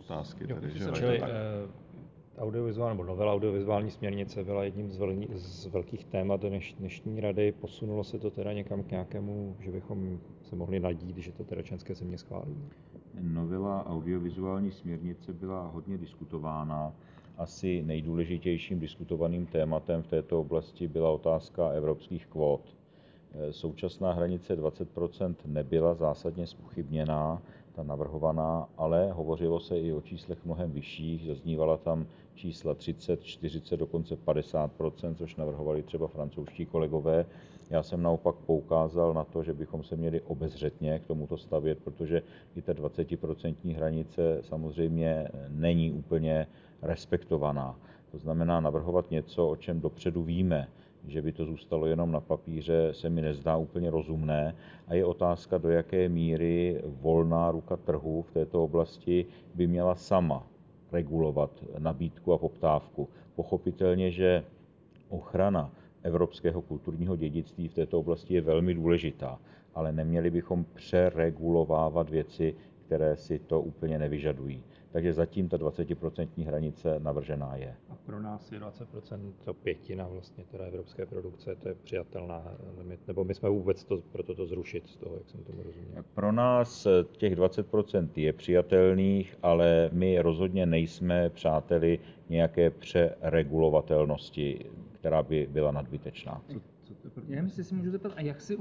otázky tady, že? Čili novela audiovizuální směrnice byla jedním z velkých témat dnešní rady. Posunulo se to teda někam k nějakému, že bychom se mohli nadít, že to teda členské země schválí? Novela audiovizuální směrnice byla hodně diskutována. Asi nejdůležitějším diskutovaným tématem v této oblasti byla otázka evropských kvót. Současná hranice 20% nebyla zásadně zpochybněná, ta navrhovaná, ale hovořilo se i o číslech mnohem vyšších, zaznívala tam čísla 30, 40, dokonce 50%, což navrhovali třeba francouzští kolegové. Já jsem naopak poukázal na to, že bychom se měli obezřetně k tomuto stavět, protože i ta 20% hranice samozřejmě není úplně respektovaná. To znamená navrhovat něco, o čem dopředu víme, že by to zůstalo jenom na papíře, se mi nezdá úplně rozumné a je otázka, do jaké míry volná ruka trhu v této oblasti by měla sama regulovat nabídku a poptávku. Pochopitelně, že ochrana evropského kulturního dědictví v této oblasti je velmi důležitá, ale neměli bychom přeregulovávat věci, které si to úplně nevyžadují. Takže zatím ta 20% hranice navržená je. A pro nás je 20%, to pětina vlastně teda evropské produkce, to je přijatelná limit, nebo my jsme vůbec proto to zrušit z toho, jak jsem tomu rozuměl? Pro nás těch 20% je přijatelných, ale my rozhodně nejsme přáteli nějaké přeregulovatelnosti, která by byla nadbytečná. Jenom si můžu zeptat, a jak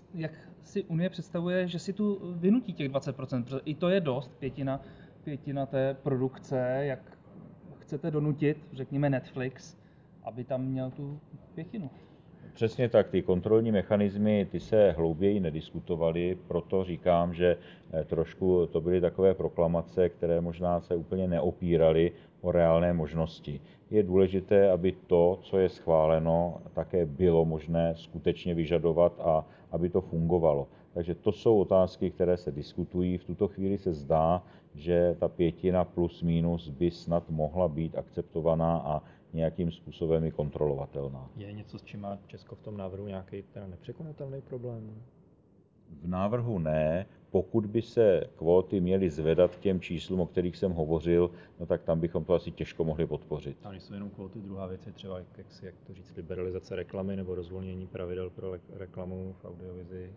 si Unie představuje, že si tu vynutí těch 20%, protože i to je dost, pětina té produkce, jak chcete donutit, řekněme Netflix, aby tam měl tu pětinu? Přesně tak, ty kontrolní mechanismy, ty se hlouběji nediskutovaly, proto říkám, že trošku to byly takové proklamace, které možná se úplně neopíraly o reálné možnosti. Je důležité, aby to, co je schváleno, také bylo možné skutečně vyžadovat a aby to fungovalo. Takže to jsou otázky, které se diskutují. V tuto chvíli se zdá, že ta pětina plus minus by snad mohla být akceptovaná a nějakým způsobem i kontrolovatelná. Je něco, s čím má Česko v tom návrhu nějaký teda nepřekonatelný problém? V návrhu ne. Pokud by se kvóty měly zvedat k těm číslům, o kterých jsem hovořil, no tak tam bychom to asi těžko mohli podpořit. A nejsou jenom kvóty, druhá věc je třeba, jak to říct, liberalizace reklamy nebo rozvolnění pravidel pro reklamu v audiovizi.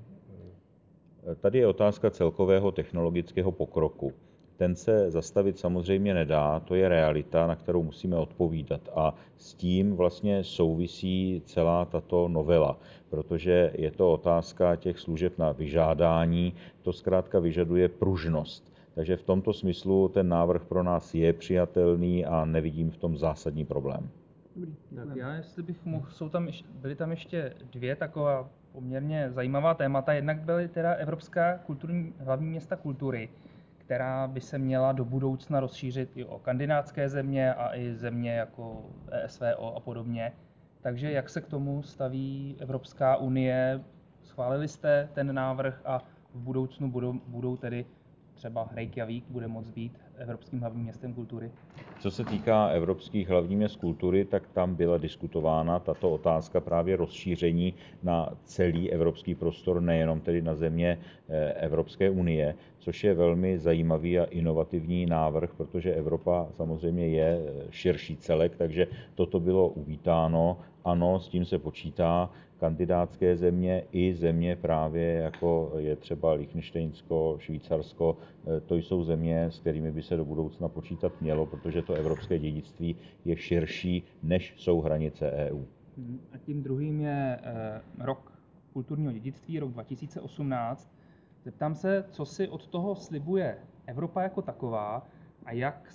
Tady je otázka celkového technologického pokroku. Ten se zastavit samozřejmě nedá, to je realita, na kterou musíme odpovídat. A s tím vlastně souvisí celá tato novela, protože je to otázka těch služeb na vyžádání, to zkrátka vyžaduje pružnost. Takže v tomto smyslu ten návrh pro nás je přijatelný a nevidím v tom zásadní problém. Tak já, jestli bych mohl, byly tam ještě dvě taková poměrně zajímavá témata. Jednak byly teda Evropská hlavní města kultury, která by se měla do budoucna rozšířit i o kandidátské země a i země jako ESVO a podobně. Takže jak se k tomu staví Evropská unie? Schválili jste ten návrh a v budoucnu budou tedy třeba Reykjavík bude moct být Evropským hlavním městem kultury? Co se týká evropských hlavních měst kultury, tak tam byla diskutována tato otázka právě rozšíření na celý evropský prostor, nejenom tedy na země Evropské unie, což je velmi zajímavý a inovativní návrh, protože Evropa samozřejmě je širší celek, takže toto bylo uvítáno. Ano, s tím se počítá. Kandidátské země i země právě jako je třeba Lichtenštejnsko, Švýcarsko, to jsou země, s kterými by se do budoucna počítat mělo, protože to evropské dědictví je širší, než jsou hranice EU. A tím druhým je rok kulturního dědictví, rok 2018. Zeptám se, co si od toho slibuje Evropa jako taková a jak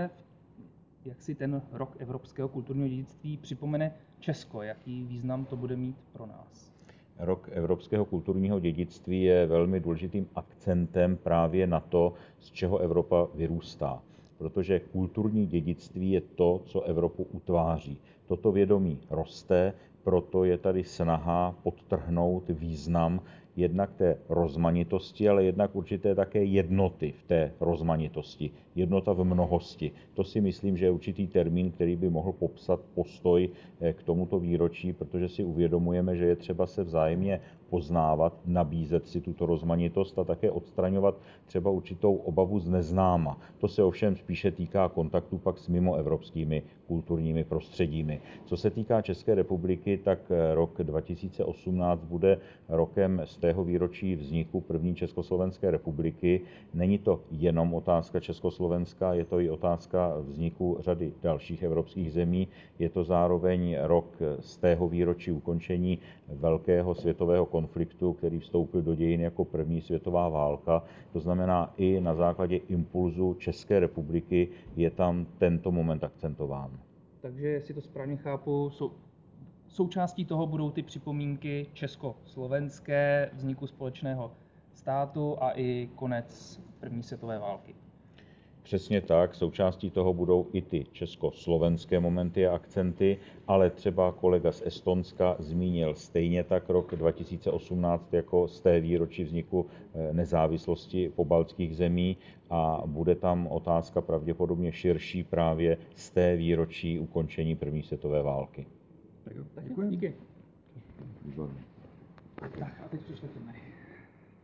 si ten rok evropského kulturního dědictví připomene Česko, jaký význam to bude mít pro nás? Rok evropského kulturního dědictví je velmi důležitým akcentem právě na to, z čeho Evropa vyrůstá. Protože kulturní dědictví je to, co Evropu utváří. Toto vědomí roste, proto je tady snaha podtrhnout význam jednak té rozmanitosti, ale jednak určité také jednoty v té rozmanitosti. Jednota v mnohosti. To si myslím, že je určitý termín, který by mohl popsat postoj k tomuto výročí, protože si uvědomujeme, že je třeba se vzájemně poznávat, nabízet si tuto rozmanitost a také odstraňovat třeba určitou obavu z neznáma. To se ovšem spíše týká kontaktu pak s mimoevropskými kulturními prostředími. Co se týká České republiky, tak rok 2018 bude rokem z tého výročí vzniku první Československé republiky. Není to jenom otázka Československa, je to i otázka vzniku řady dalších evropských zemí. Je to zároveň rok z tého výročí ukončení velkého světového konfliktu, který vstoupil do dějin jako první světová válka. To znamená, i na základě impulzu České republiky je tam tento moment akcentován. Takže, jestli to správně chápu, součástí toho budou ty připomínky československé, vzniku společného státu a i konec první světové války. Přesně tak, součástí toho budou i ty československé momenty a akcenty, ale třeba kolega z Estonska zmínil stejně tak rok 2018 jako z té výročí vzniku nezávislosti pobaltských zemí a bude tam otázka pravděpodobně širší právě z té výročí ukončení první světové války. Tak jo, díky. Tak a teď přišli